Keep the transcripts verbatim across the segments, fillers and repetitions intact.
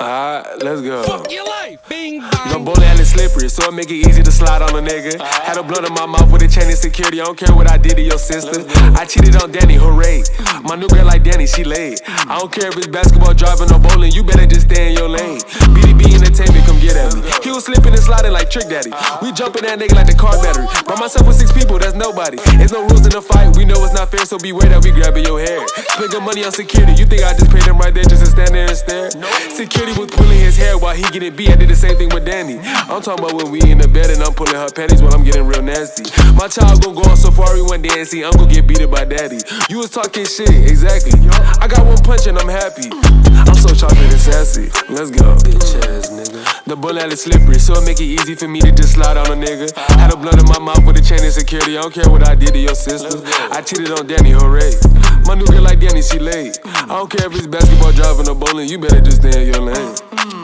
Alright, let's go. Fuck your life. Bing No bang. bullet and it's slippery, so it make it easy to slide on a nigga. Had a blunt in my mouth with a chain of security. I don't care what I did to your sister. I cheated on Danny, hooray. My new girl like Danny, she laid. I don't care if it's basketball, driving or bowling. You better just stay in your lane. B D B Entertainment, come get at me. He was slipping and sliding like Trick Daddy. We jumping that nigga like the car battery. By myself with six people, that's nobody. There's no rules in the fight. We know it's not fair, so beware that we grabbing your hair. Spending money on security. You think I just paid him right there just to stand there and stare? Security was pulling his hair while he getting beat. I did the same thing with Danny. I'm talking about when we in the bed and I'm pulling her panties when I'm getting real nasty. My child gon' go on safari one day and see uncle get beaten by daddy. You was talking shit, exactly. I got one punch and I'm happy. I'm so chocolate and sassy. Let's go. Bitch ass nigga. The bullet is slippery, so it make it easy for me to just slide on a nigga. Had a blunt in my mouth with a chain of security. I don't care what I did to your sister. I cheated on Danny, hooray. My new girl like Danny, she laid. I don't care if it's basketball, driving or bowling. You better just stay in your lane.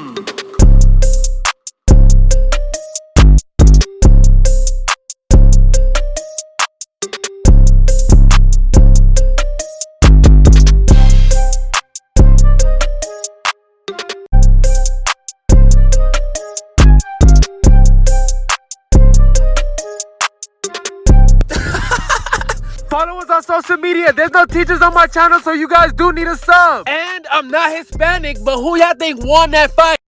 Follow us on social media. There's no teachers on my channel, so you guys do need a sub. And I'm not Hispanic, but who y'all think won that fight?